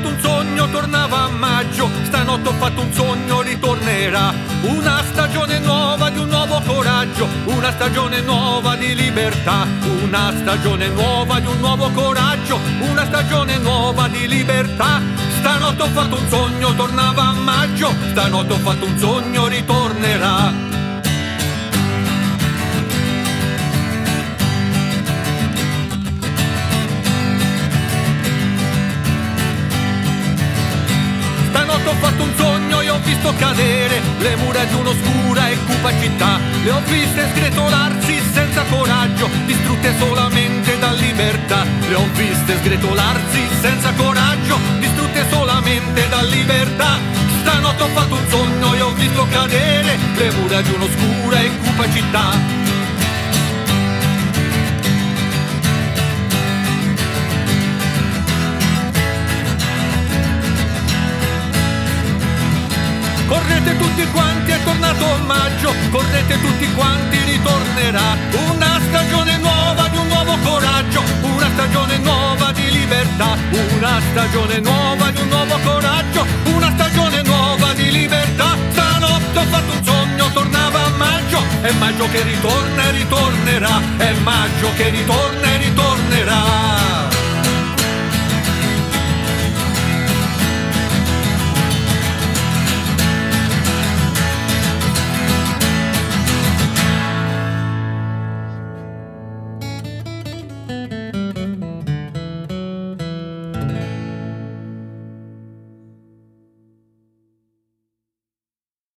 fatto un sogno, tornava a maggio, stanotte ho fatto un sogno, ritornerà. Una stagione nuova di un nuovo coraggio, una stagione nuova di libertà, una stagione nuova di un nuovo coraggio, una stagione nuova di libertà. Stanotte ho fatto un sogno, tornava a maggio, stanotte ho fatto un sogno, ritornerà. Stanotte ho fatto un sogno e ho visto cadere le mura di un'oscura e cupa città. Le ho viste sgretolarsi senza coraggio, distrutte solamente da libertà. Le ho viste sgretolarsi senza coraggio, distrutte solamente da libertà. Stanotte ho fatto un sogno e ho visto cadere le mura di un'oscura e cupa città. Correte tutti quanti, è tornato maggio, correte tutti quanti, ritornerà. Una stagione nuova di un nuovo coraggio, una stagione nuova di libertà, una stagione nuova di un nuovo coraggio, una stagione nuova di libertà. Stanotte ho fatto un sogno, tornava a maggio, è maggio che ritorna e ritornerà, è maggio che ritorna e ritornerà.